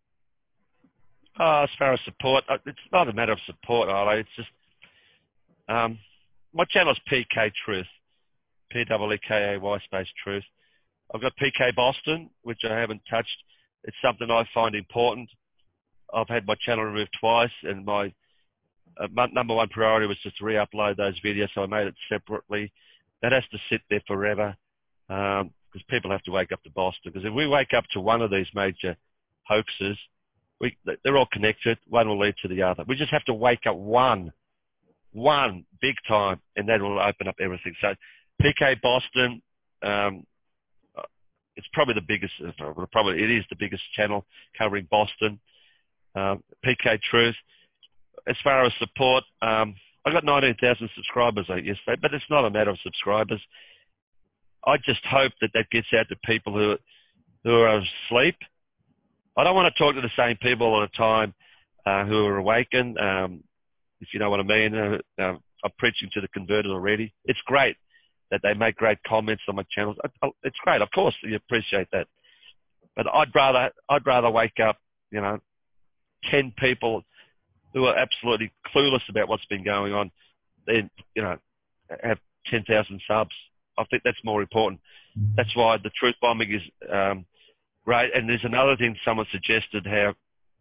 Oh, as far as support, it's not a matter of support, Ole. It's just um, my channel is P K Truth, P E E K A Y space Truth. I've got P K Boston, which I haven't touched. It's something I find important. I've had my channel removed twice, and my uh, number one priority was just to re-upload those videos, so I made it separately. That has to sit there forever because um, people have to wake up to Boston. Because if we wake up to one of these major hoaxes, we, they're all connected. One will lead to the other. We just have to wake up one, one big time, and that will open up everything. So P K Boston, um, it's probably the biggest, probably it is the biggest channel covering Boston. Um, P K Truth. As far as support, um, I got nineteen thousand subscribers yesterday, but it's not a matter of subscribers. I just hope that that gets out to people who who are asleep. I don't want to talk to the same people all the time uh, who are awakened, um, if you know what I mean. Uh, uh, I'm preaching to the converted already. It's great that they make great comments on my channels. I, I, it's great, of course, you appreciate that. But I'd rather I'd rather wake up, you know, ten people who are absolutely clueless about what's been going on, then, you know, have ten thousand subs. I think that's more important. That's why the truth bombing is um, great. And there's another thing someone suggested, how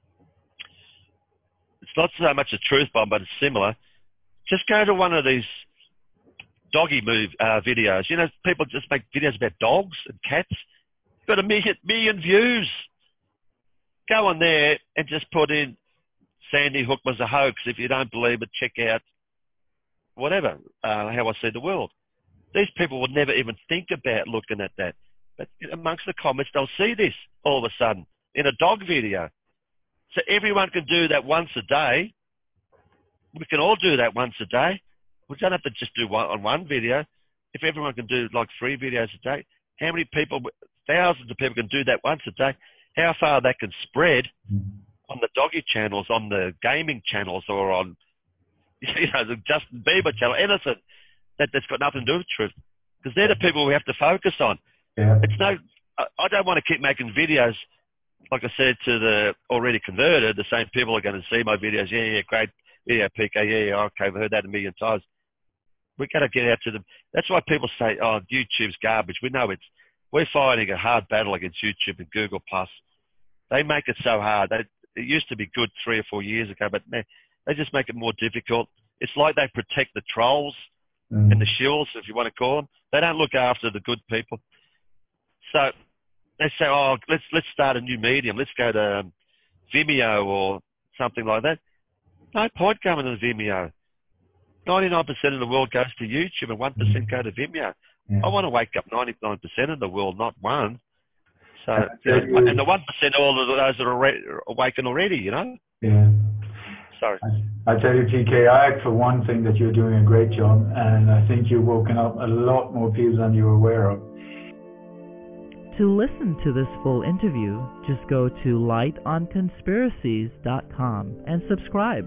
it's not so much a truth bomb, but it's similar. Just go to one of these doggy move uh, videos. You know, people just make videos about dogs and cats. Got a million, million views. Go on there and just put in Sandy Hook was a hoax. If you don't believe it, check out whatever, uh, how I see the world. These people would never even think about looking at that. But amongst the comments, they'll see this all of a sudden in a dog video. So everyone can do that once a day. We can all do that once a day. We don't have to just do one on one video. If everyone can do like three videos a day, how many people, thousands of people can do that once a day? How far that can spread on the doggy channels, on the gaming channels, or on, you know, the Justin Bieber channel, anything that, that's got nothing to do with truth. Because they're the people we have to focus on. Yeah. It's no, I, I don't want to keep making videos, like I said, to the already converted. The same people are going to see my videos. Yeah, yeah, great video, P K. Yeah, yeah, okay, I've heard that a million times. We've got to get out to them. That's why people say, oh, YouTube's garbage. We know it's, we're fighting a hard battle against YouTube and Google Plus. They make it so hard. They, it used to be good three or four years ago, but man, they just make it more difficult. It's like they protect the trolls mm. and the shills, if you want to call them. They don't look after the good people. So they say, oh, let's let's start a new medium. Let's go to um, Vimeo or something like that. No point going to Vimeo. ninety-nine percent of the world goes to YouTube and one percent go to Vimeo. Yeah. I want to wake up ninety-nine percent of the world, not one. So, you know, and the one percent all of those that are already, awakened already, you know? Yeah. Sorry. I, I tell you, P K, I, for one thing, that you're doing a great job, and I think you've woken up a lot more people than you're aware of. To listen to this full interview, just go to light on conspiracies dot com and subscribe.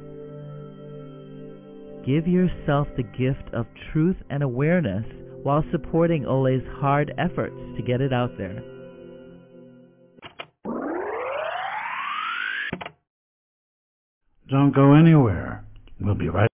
Give yourself the gift of truth and awareness while supporting Ole's hard efforts to get it out there. Don't go anywhere. We'll be right